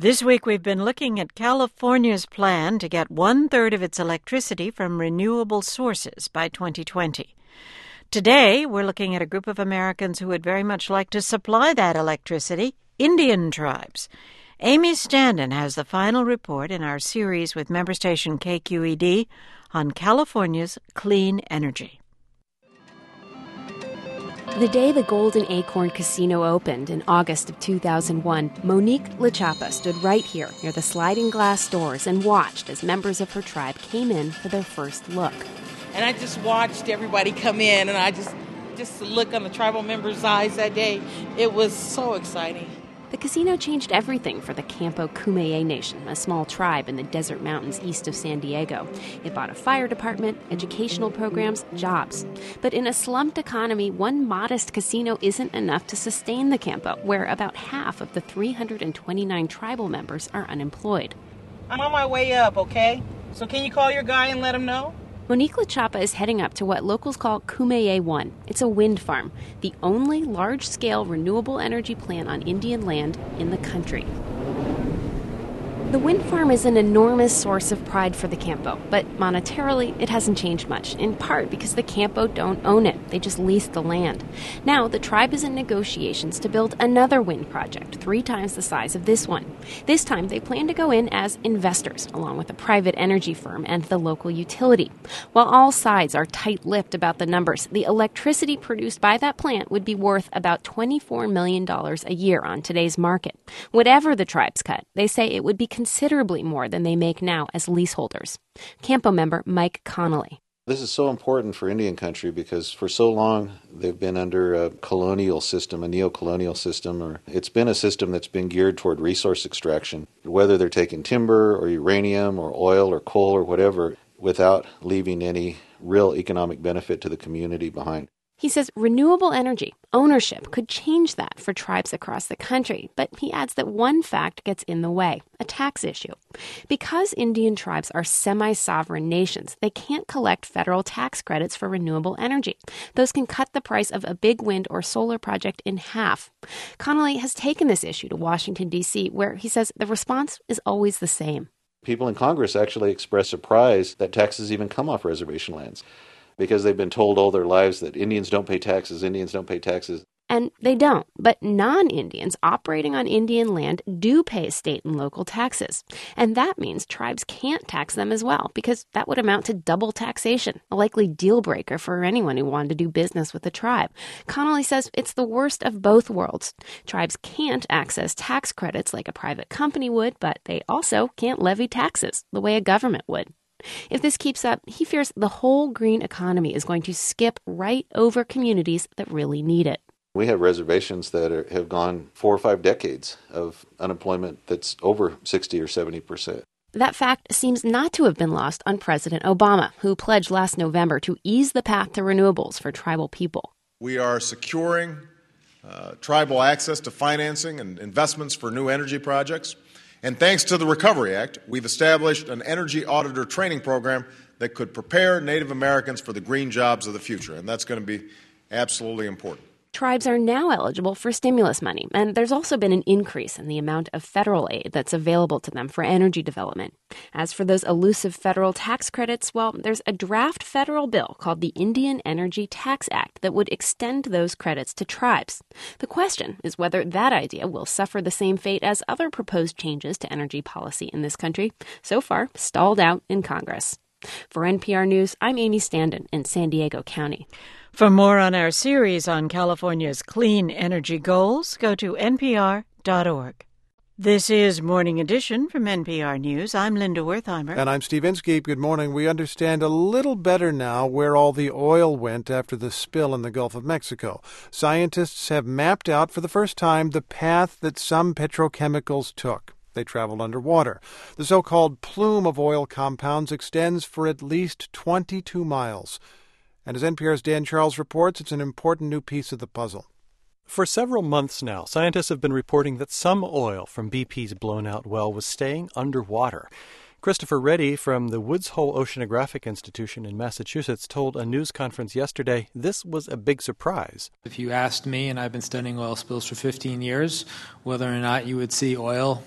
This week we've been looking at California's plan to get 1/3 of its electricity from renewable sources by 2020. Today we're looking at a group of Americans who would very much like to supply that electricity, Indian tribes. Amy Standen has the final report in our series with member station KQED on California's clean energy. The day the Golden Acorn Casino opened in August of 2001, Monique LaChapa stood right here near the sliding glass doors and watched as members of her tribe came in for their first look. And I just watched everybody come in, and I just the look on the tribal members' eyes that day, it was so exciting. The casino changed everything for the Campo Kumeyaay Nation, a small tribe in the desert mountains east of San Diego. It bought a fire department, educational programs, jobs. But in a slumped economy, one modest casino isn't enough to sustain the Campo, where about half of the 329 tribal members are unemployed. I'm on my way up, okay? So can you call your guy and let him know? Monique LaChapa is heading up to what locals call Kumeyaay 1. It's a wind farm, the only large-scale renewable energy plant on Indian land in the country. The wind farm is an enormous source of pride for the Campo, but monetarily it hasn't changed much, in part because the Campo don't own it. They just lease the land. Now, the tribe is in negotiations to build another wind project, 3 times the size of this one. This time, they plan to go in as investors, along with a private energy firm and the local utility. While all sides are tight-lipped about the numbers, the electricity produced by that plant would be worth about $24 million a year on today's market. Whatever the tribes cut, they say it would be considerably more than they make now as leaseholders. Campo member Mike Connolly. This is so important for Indian country because for so long they've been under a colonial system, a neo-colonial system, or it's been a system that's been geared toward resource extraction, whether they're taking timber or uranium or oil or coal or whatever, without leaving any real economic benefit to the community behind. He says renewable energy ownership could change that for tribes across the country, but he adds that one fact gets in the way, a tax issue. Because Indian tribes are semi-sovereign nations, they can't collect federal tax credits for renewable energy. Those can cut the price of a big wind or solar project in half. Connolly has taken this issue to Washington, D.C., where he says the response is always the same. People in Congress actually express surprise that taxes even come off reservation lands, because they've been told all their lives that Indians don't pay taxes, Indians don't pay taxes. And they don't. But non-Indians operating on Indian land do pay state and local taxes. And that means tribes can't tax them as well, because that would amount to double taxation, a likely deal breaker for anyone who wanted to do business with the tribe. Connolly says it's the worst of both worlds. Tribes can't access tax credits like a private company would, but they also can't levy taxes the way a government would. If this keeps up, he fears the whole green economy is going to skip right over communities that really need it. We have reservations that have gone 4 or 5 decades of unemployment that's over 60 or 70%. That fact seems not to have been lost on President Obama, who pledged last November to ease the path to renewables for tribal people. We are securing tribal access to financing and investments for new energy projects. And thanks to the Recovery Act, we've established an energy auditor training program that could prepare Native Americans for the green jobs of the future. And that's going to be absolutely important. Tribes are now eligible for stimulus money, and there's also been an increase in the amount of federal aid that's available to them for energy development. As for those elusive federal tax credits, well, there's a draft federal bill called the Indian Energy Tax Act that would extend those credits to tribes. The question is whether that idea will suffer the same fate as other proposed changes to energy policy in this country, so far stalled out in Congress. For NPR News, I'm Amy Standen in San Diego County. For more on our series on California's clean energy goals, go to npr.org. This is Morning Edition from NPR News. I'm Linda Wertheimer. And I'm Steve Inskeep. Good morning. We understand a little better now where all the oil went after the spill in the Gulf of Mexico. Scientists have mapped out for the first time the path that some petrochemicals took. They traveled underwater. The so-called plume of oil compounds extends for at least 22 miles. And as NPR's Dan Charles reports, it's an important new piece of the puzzle. For several months now, scientists have been reporting that some oil from BP's blown-out well was staying underwater. Christopher Reddy from the Woods Hole Oceanographic Institution in Massachusetts told a news conference yesterday this was a big surprise. If you asked me, and I've been studying oil spills for 15 years, whether or not you would see oil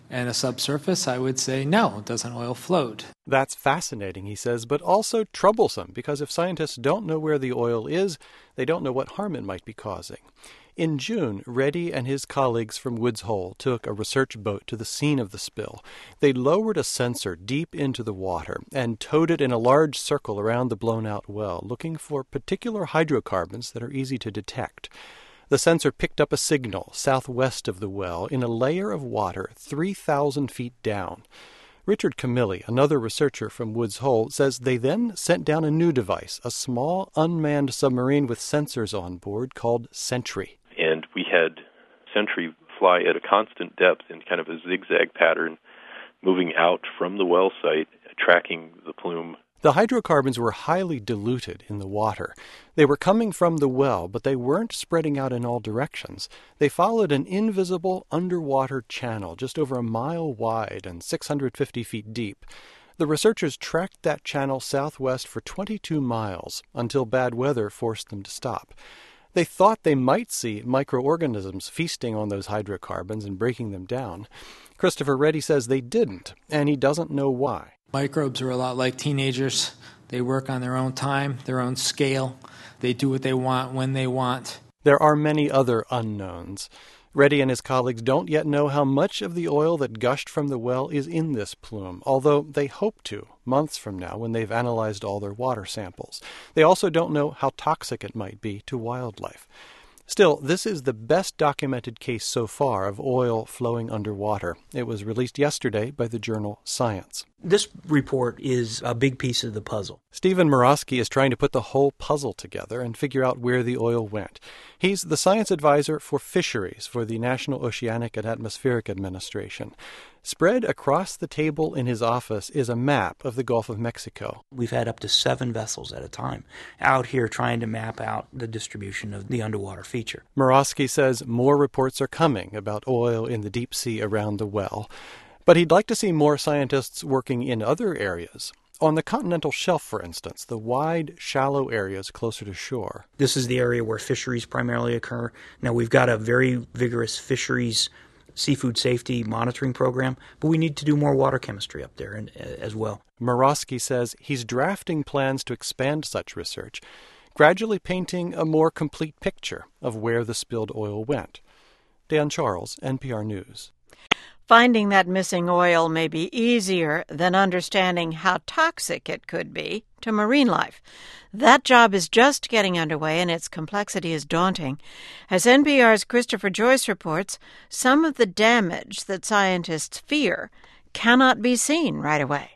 And a subsurface, I would say, no, doesn't oil float? That's fascinating, he says, but also troublesome, because if scientists don't know where the oil is, they don't know what harm it might be causing. In June, Reddy and his colleagues from Woods Hole took a research boat to the scene of the spill. They lowered a sensor deep into the water and towed it in a large circle around the blown-out well, looking for particular hydrocarbons that are easy to detect. The sensor picked up a signal southwest of the well in a layer of water 3,000 feet down. Richard Camilli, another researcher from Woods Hole, says they then sent down a new device, a small unmanned submarine with sensors on board called Sentry. And we had Sentry fly at a constant depth in kind of a zigzag pattern, moving out from the well site, tracking the plume. The hydrocarbons were highly diluted in the water. They were coming from the well, but they weren't spreading out in all directions. They followed an invisible underwater channel just over a mile wide and 650 feet deep. The researchers tracked that channel southwest for 22 miles until bad weather forced them to stop. They thought they might see microorganisms feasting on those hydrocarbons and breaking them down. Christopher Reddy says they didn't, and he doesn't know why. Microbes are a lot like teenagers. They work on their own time, their own scale. They do what they want when they want. There are many other unknowns. Reddy and his colleagues don't yet know how much of the oil that gushed from the well is in this plume, although they hope to, months from now when they've analyzed all their water samples. They also don't know how toxic it might be to wildlife. Still, this is the best documented case so far of oil flowing underwater. It was released yesterday by the journal Science. This report is a big piece of the puzzle. Stephen Murawski is trying to put the whole puzzle together and figure out where the oil went. He's the science advisor for fisheries for the National Oceanic and Atmospheric Administration. Spread across the table in his office is a map of the Gulf of Mexico. We've had up to 7 vessels at a time out here trying to map out the distribution of the underwater feature. Murawski says more reports are coming about oil in the deep sea around the well. But he'd like to see more scientists working in other areas. On the continental shelf, for instance, the wide, shallow areas closer to shore. This is the area where fisheries primarily occur. Now, we've got a very vigorous fisheries seafood safety monitoring program, but we need to do more water chemistry up there as well. Murawski says he's drafting plans to expand such research, gradually painting a more complete picture of where the spilled oil went. Dan Charles, NPR News. Finding that missing oil may be easier than understanding how toxic it could be to marine life. That job is just getting underway, and its complexity is daunting. As NPR's Christopher Joyce reports, some of the damage that scientists fear cannot be seen right away.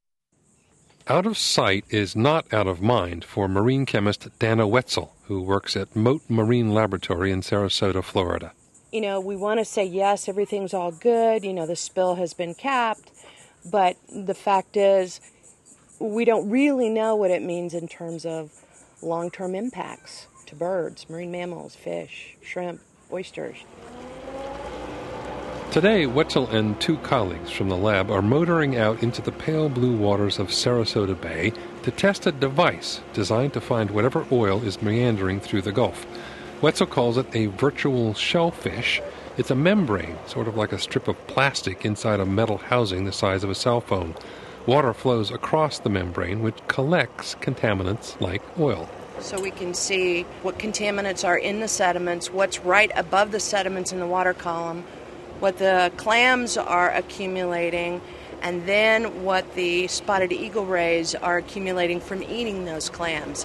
Out of sight is not out of mind for marine chemist Dana Wetzel, who works at Mote Marine Laboratory in Sarasota, Florida. You know, we want to say, yes, everything's all good, the spill has been capped, but the fact is we don't really know what it means in terms of long-term impacts to birds, marine mammals, fish, shrimp, oysters. Today, Wetzel and 2 colleagues from the lab are motoring out into the pale blue waters of Sarasota Bay to test a device designed to find whatever oil is meandering through the Gulf. Wetzel calls it a virtual shellfish. It's a membrane, sort of like a strip of plastic inside a metal housing the size of a cell phone. Water flows across the membrane, which collects contaminants like oil. So we can see what contaminants are in the sediments, what's right above the sediments in the water column, what the clams are accumulating, and then what the spotted eagle rays are accumulating from eating those clams.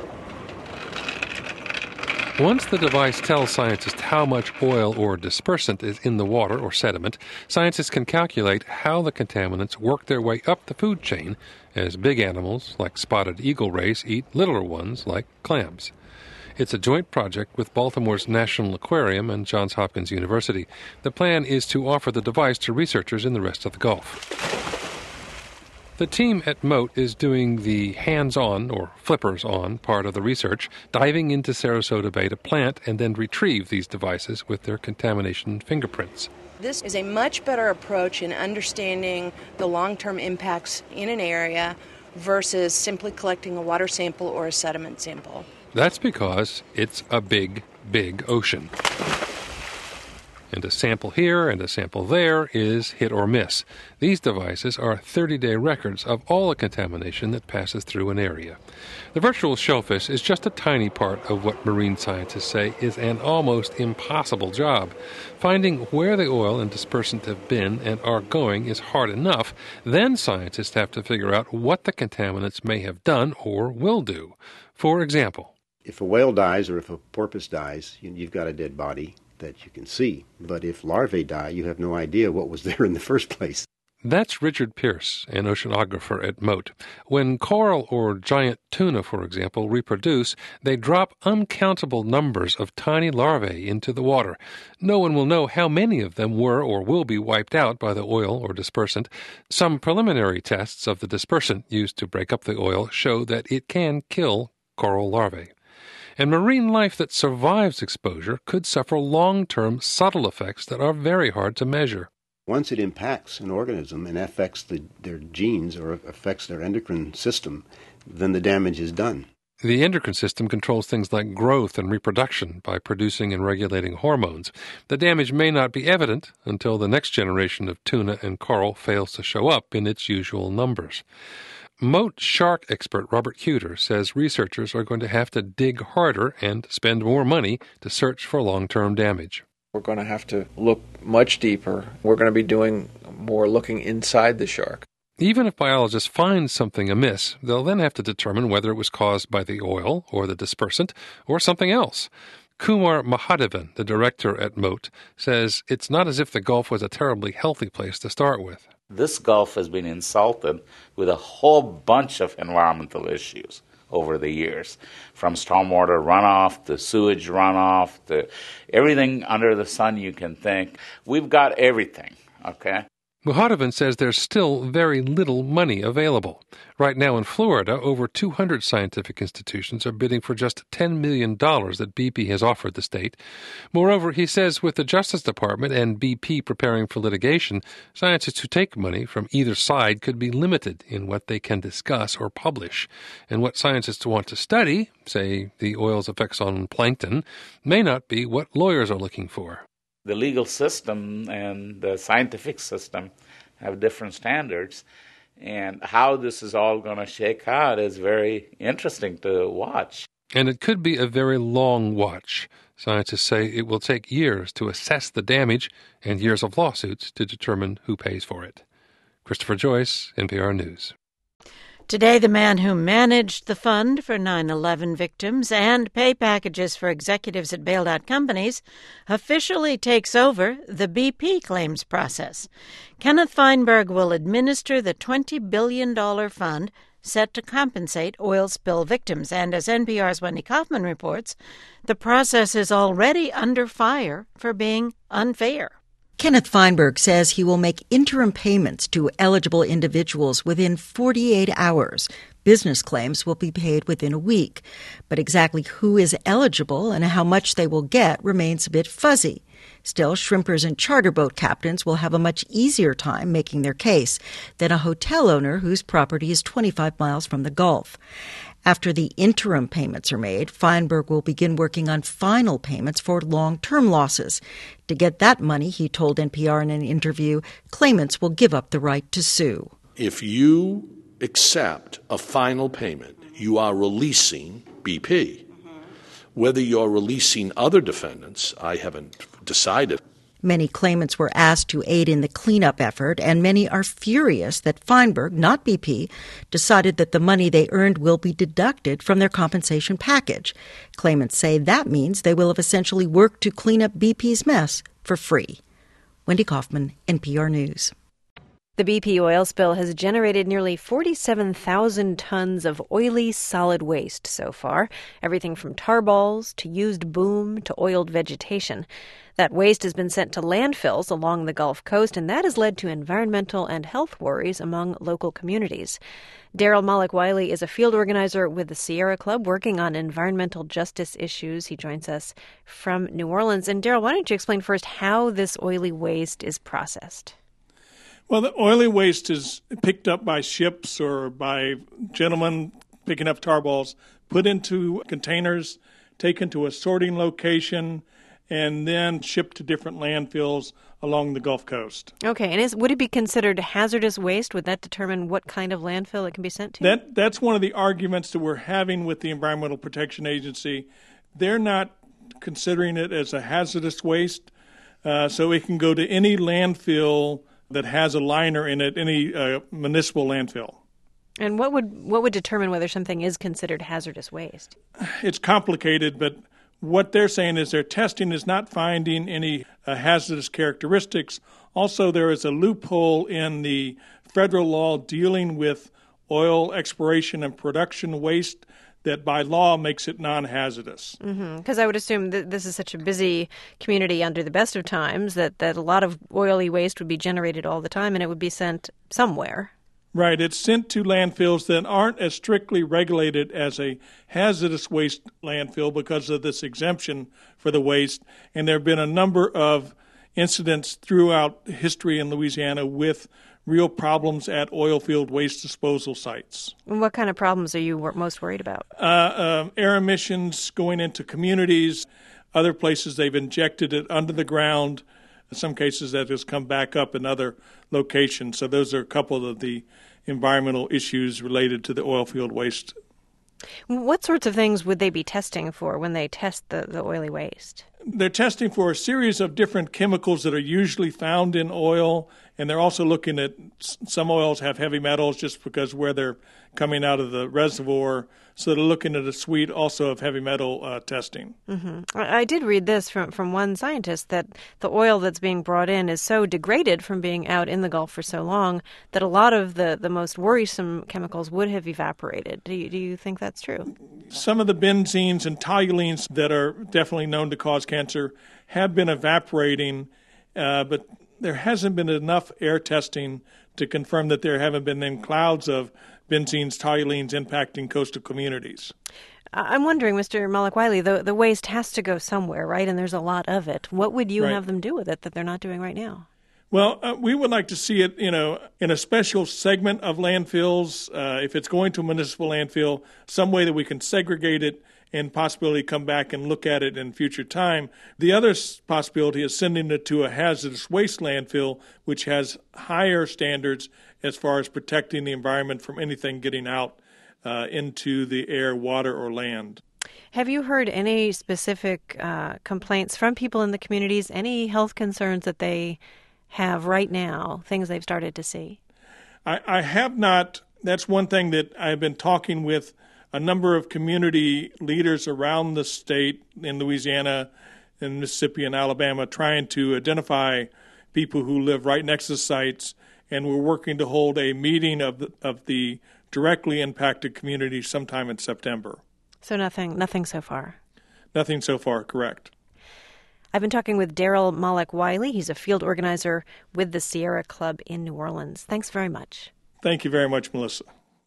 Once the device tells scientists how much oil or dispersant is in the water or sediment, scientists can calculate how the contaminants work their way up the food chain as big animals like spotted eagle rays eat littler ones like clams. It's a joint project with Baltimore's National Aquarium and Johns Hopkins University. The plan is to offer the device to researchers in the rest of the Gulf. The team at Mote is doing the hands-on, or flippers-on, part of the research, diving into Sarasota Bay to plant and then retrieve these devices with their contamination fingerprints. This is a much better approach in understanding the long-term impacts in an area versus simply collecting a water sample or a sediment sample. That's because it's a big, big ocean. and a sample here and a sample there is hit or miss. These devices are 30-day records of all the contamination that passes through an area. The virtual shellfish is just a tiny part of what marine scientists say is an almost impossible job. Finding where the oil and dispersant have been and are going is hard enough. Then scientists have to figure out what the contaminants may have done or will do. For example, if a whale dies or if a porpoise dies, you've got a dead body that you can see. But if larvae die, you have no idea what was there in the first place. That's Richard Pierce, an oceanographer at Mote. When coral or giant tuna, for example, reproduce, they drop uncountable numbers of tiny larvae into the water. No one will know how many of them were or will be wiped out by the oil or dispersant. Some preliminary tests of the dispersant used to break up the oil show that it can kill coral larvae. And marine life that survives exposure could suffer long-term subtle effects that are very hard to measure. Once it impacts an organism and affects their genes or affects their endocrine system, then the damage is done. The endocrine system controls things like growth and reproduction by producing and regulating hormones. The damage may not be evident until the next generation of tuna and coral fails to show up in its usual numbers. Mote shark expert Robert Huter says researchers are going to have to dig harder and spend more money to search for long-term damage. We're going to have to look much deeper. We're going to be doing more looking inside the shark. Even if biologists find something amiss, they'll then have to determine whether it was caused by the oil or the dispersant or something else. Kumar Mahadevan, the director at Mote, says it's not as if the Gulf was a terribly healthy place to start with. This Gulf has been insulted with a whole bunch of environmental issues over the years, from stormwater runoff to sewage runoff to everything under the sun you can think. We've got everything, okay? Mahadevan says there's still very little money available. Right now in Florida, over 200 scientific institutions are bidding for just $10 million that BP has offered the state. Moreover, he says with the Justice Department and BP preparing for litigation, scientists who take money from either side could be limited in what they can discuss or publish. And what scientists want to study, say the oil's effects on plankton, may not be what lawyers are looking for. The legal system and the scientific system have different standards, and how this is all going to shake out is very interesting to watch. And it could be a very long watch. Scientists say it will take years to assess the damage and years of lawsuits to determine who pays for it. Christopher Joyce, NPR News. Today, the man who managed the fund for 9/11 victims and pay packages for executives at bailed-out companies officially takes over the BP claims process. Kenneth Feinberg will administer the $20 billion fund set to compensate oil spill victims. And as NPR's Wendy Kaufman reports, the process is already under fire for being unfair. Kenneth Feinberg says he will make interim payments to eligible individuals within 48 hours. Business claims will be paid within a week. But exactly who is eligible and how much they will get remains a bit fuzzy. Still, shrimpers and charter boat captains will have a much easier time making their case than a hotel owner whose property is 25 miles from the Gulf. After the interim payments are made, Feinberg will begin working on final payments for long-term losses. To get that money, he told NPR in an interview, claimants will give up the right to sue. If you accept a final payment, you are releasing BP. Whether you're releasing other defendants, I haven't decided. Many claimants were asked to aid in the cleanup effort, and many are furious that Feinberg, not BP, decided that the money they earned will be deducted from their compensation package. Claimants say that means they will have essentially worked to clean up BP's mess for free. Wendy Kaufman, NPR News. The BP oil spill has generated nearly 47,000 tons of oily solid waste so far, everything from tar balls to used boom to oiled vegetation. That waste has been sent to landfills along the Gulf Coast, and that has led to environmental and health worries among local communities. Daryl Malik-Wiley is a field organizer with the Sierra Club working on environmental justice issues. He joins us from New Orleans. And Daryl, why don't you explain first how this oily waste is processed? Well, the oily waste is picked up by ships or by gentlemen picking up tar balls, put into containers, taken to a sorting location, and then shipped to different landfills along the Gulf Coast. Okay, and would it be considered hazardous waste? Would that determine what kind of landfill it can be sent to? That's one of the arguments that we're having with the Environmental Protection Agency. They're not considering it as a hazardous waste, so it can go to any landfill that has a liner in it, any municipal landfill. And what would determine whether something is considered hazardous waste? It's complicated, but what they're saying is their testing is not finding any hazardous characteristics. Also, there is a loophole in the federal law dealing with oil exploration and production waste that by law makes it non-hazardous. Because I would assume that this is such a busy community under the best of times that a lot of oily waste would be generated all the time and it would be sent somewhere. Right. It's sent to landfills that aren't as strictly regulated as a hazardous waste landfill because of this exemption for the waste. And there have been a number of incidents throughout history in Louisiana with real problems at oil field waste disposal sites. And what kind of problems are you most worried about? Air emissions going into communities. Other places they've injected it under the ground. In some cases that has come back up in other locations. So those are a couple of the environmental issues related to the oil field waste. What sorts of things would they be testing for when they test the oily waste? They're testing for a series of different chemicals that are usually found in oil, and they're also looking at some oils have heavy metals just because where they're coming out of the reservoir. So they're looking at a suite also of heavy metal testing. I did read this from one scientist that the oil that's being brought in is so degraded from being out in the Gulf for so long that a lot of the most worrisome chemicals would have evaporated. Do you think that's true? Some of the benzenes and toluenes that are definitely known to cause cancer have been evaporating, but there hasn't been enough air testing to confirm that there haven't been then clouds of benzenes, toluenes impacting coastal communities. I'm wondering, Mr. Malek-Wiley, the waste has to go somewhere, right? And there's a lot of it. What would you have them do with it that they're not doing right now? Well, we would like to see it, in a special segment of landfills. If it's going to a municipal landfill, some way that we can segregate it and possibly come back and look at it in future time. The other possibility is sending it to a hazardous waste landfill, which has higher standards as far as protecting the environment from anything getting out into the air, water, or land. Have you heard any specific complaints from people in the communities, any health concerns that they have right now, things they've started to see? I have not. That's one thing that I've been talking with a number of community leaders around the state in Louisiana and Mississippi and Alabama trying to identify people who live right next to sites, and we're working to hold a meeting of the directly impacted communities sometime in September. So nothing so far? Nothing so far, correct. I've been talking with Daryl Malek-Wiley. He's a field organizer with the Sierra Club in New Orleans. Thanks very much. Thank you very much, Melissa.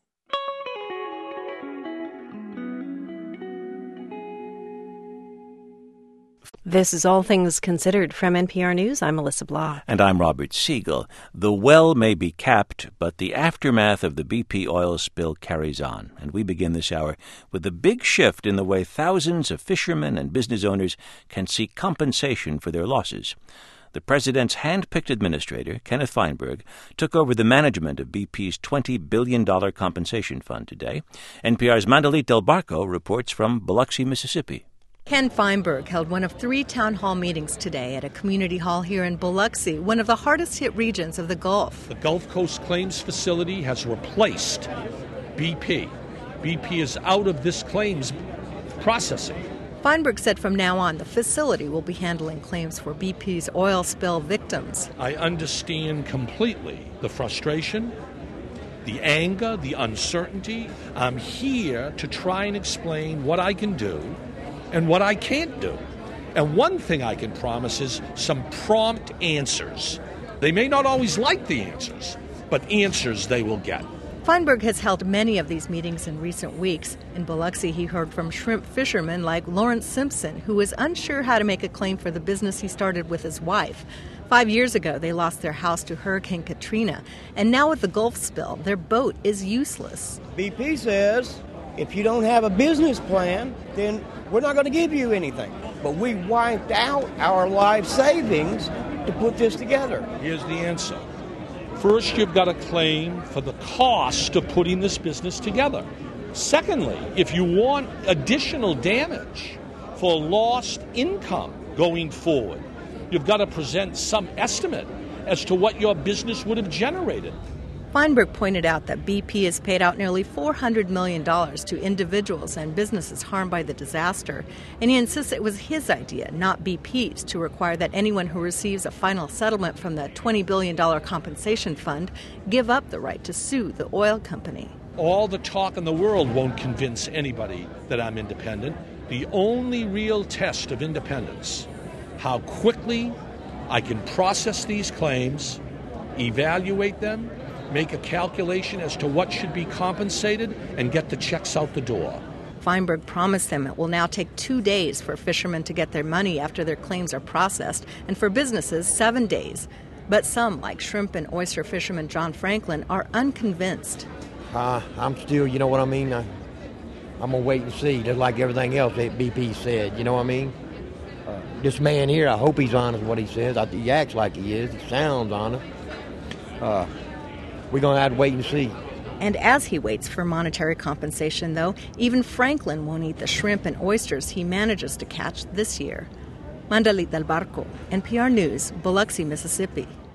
This is All Things Considered from NPR News. I'm Melissa Blah. And I'm Robert Siegel. The well may be capped, but the aftermath of the BP oil spill carries on. And we begin this hour with a big shift in the way thousands of fishermen and business owners can seek compensation for their losses. The president's hand-picked administrator, Kenneth Feinberg, took over the management of BP's $20 billion compensation fund today. NPR's Mandalit Del Barco reports from Biloxi, Mississippi. Ken Feinberg held one of 3 town hall meetings today at a community hall here in Biloxi, one of the hardest-hit regions of the Gulf. The Gulf Coast Claims Facility has replaced BP. BP is out of this claims processing. Feinberg said from now on, the facility will be handling claims for BP's oil spill victims. I understand completely the frustration, the anger, the uncertainty. I'm here to try and explain what I can do and what I can't do. And one thing I can promise is some prompt answers. They may not always like the answers, but answers they will get. Feinberg has held many of these meetings in recent weeks. In Biloxi, he heard from shrimp fishermen like Lawrence Simpson, who was unsure how to make a claim for the business he started with his wife. 5 years ago, they lost their house to Hurricane Katrina, and now with the Gulf spill, their boat is useless. BP says if you don't have a business plan, then we're not going to give you anything. But we wiped out our life savings to put this together. Here's the answer. First, you've got to claim for the cost of putting this business together. Secondly, if you want additional damage for lost income going forward, you've got to present some estimate as to what your business would have generated. Feinberg pointed out that BP has paid out nearly $400 million to individuals and businesses harmed by the disaster, and he insists it was his idea, not BP's, to require that anyone who receives a final settlement from the $20 billion compensation fund give up the right to sue the oil company. All the talk in the world won't convince anybody that I'm independent. The only real test of independence, how quickly I can process these claims, evaluate them, make a calculation as to what should be compensated, and get the checks out the door. Feinberg promised them it will now take 2 days for fishermen to get their money after their claims are processed, and for businesses, 7 days. But some, like shrimp and oyster fisherman John Franklin, are unconvinced. I'm still, you know what I mean? I'm going to wait and see, just like everything else that BP said, you know what I mean? This man here, I hope he's honest what he says. He acts like he is. He sounds honest. We're going to have to wait and see. And as he waits for monetary compensation, though, even Franklin won't eat the shrimp and oysters he manages to catch this year. Mandalit Del Barco, NPR News, Biloxi, Mississippi.